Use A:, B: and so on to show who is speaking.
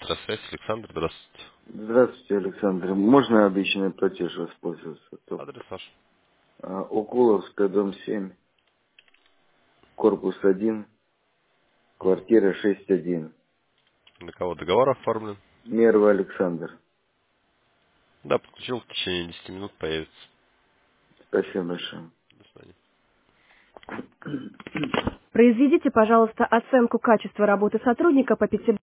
A: Связь, Александр, здравствуйте.
B: Здравствуйте, Александр. Можно обещанный платеж воспользоваться?
A: Адрес ваш.
B: Уколовская, дом 7, корпус 1,
A: Мгм.
B: квартира 6-1.
A: Для кого договор оформлен?
B: Мерва Александр.
A: Да, подключил, в течение 10 минут появится.
B: Спасибо большое.
A: До свидания.
C: Произведите, пожалуйста, оценку качества работы сотрудника по 5